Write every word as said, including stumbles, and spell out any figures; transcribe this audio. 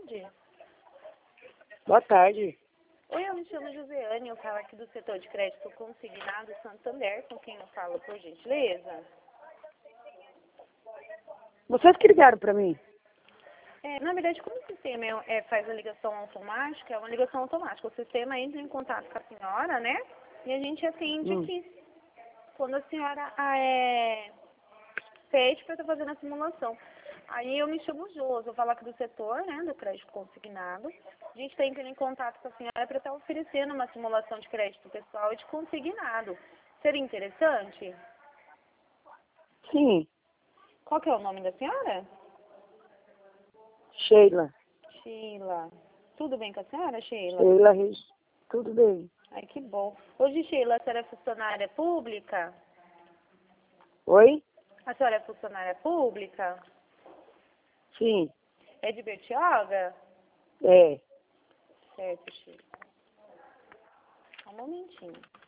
tarde. Boa tarde. Oi, eu me chamo Josiane, eu falo aqui do setor de crédito consignado Santander, com quem eu falo, por gentileza. Vocês que ligaram para mim? É, na verdade, como o sistema é, é, faz a ligação automática, é uma ligação automática. O sistema entra em contato com a senhora, né? E a gente atende Hum. aqui. Quando a senhora ah, é, pede para estar fazendo a simulação. Aí eu me chamo Josi, eu falo aqui do setor, né, do crédito consignado. A gente está entrando em contato com a senhora para estar oferecendo uma simulação de crédito pessoal e de consignado. Seria interessante? Sim, Qual que é o nome da senhora? Sheila. Sheila. Tudo bem com a senhora, Sheila? Sheila Reis. Tudo bem. Ai, que bom. Hoje, Sheila, a senhora é funcionária pública? Oi? A senhora é funcionária pública? Sim, É de Bertioga? é. Certo, Sheila. Só um momentinho.